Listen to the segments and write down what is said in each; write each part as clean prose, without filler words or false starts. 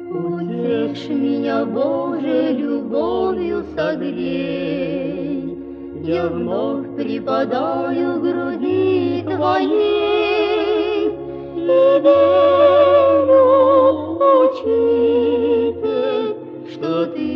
Утешь меня, Боже, любовью согрей, я вновь припадаю к груди Твоей и верю, Учитель, что Ты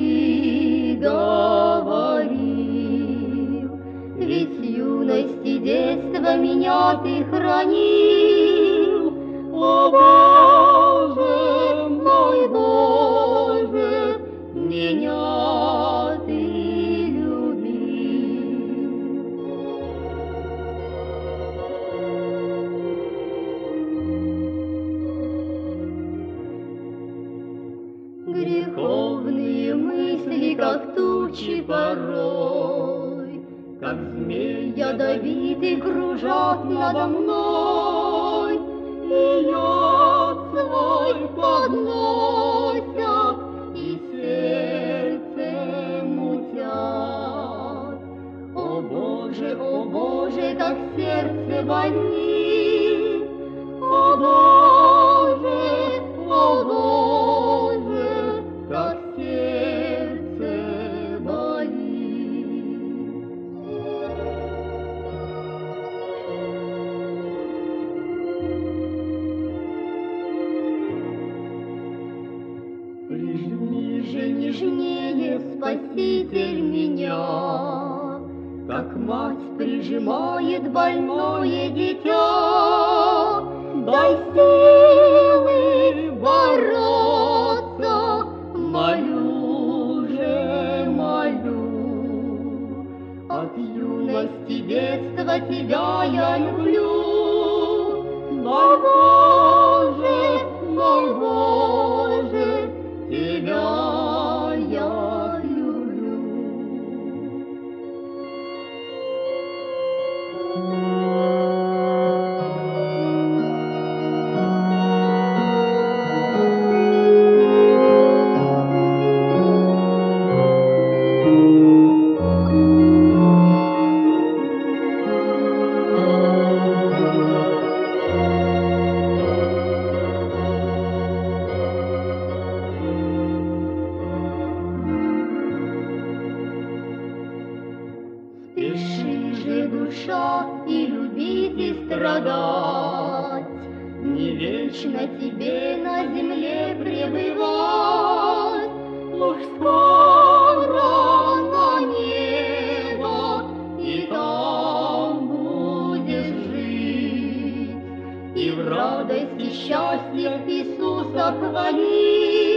говорил, ведь с юности детства меня Ты хранил. О Боже, мой Боже, меня Ты любил. Греховные мысли, как тучи порой, как змей ядовитый, кружат надо мной, и яд свой подносят, и сердце мутят. О Боже, как сердце болит! О Боже, как сердце болит! Прижми же нежнее, Спаситель, меня, как мать прижимает больное дитя. Дай силы бороться, молю же, молю. От юности детства Тебя я люблю. Мой Боже, Тебя я люблю. Спеши же, душа, и любить, и страдать, не вечно тебе на земле пребывать. Уж скоро на небо, и там будешь жить, и в радости счастья Иисуса хвалить.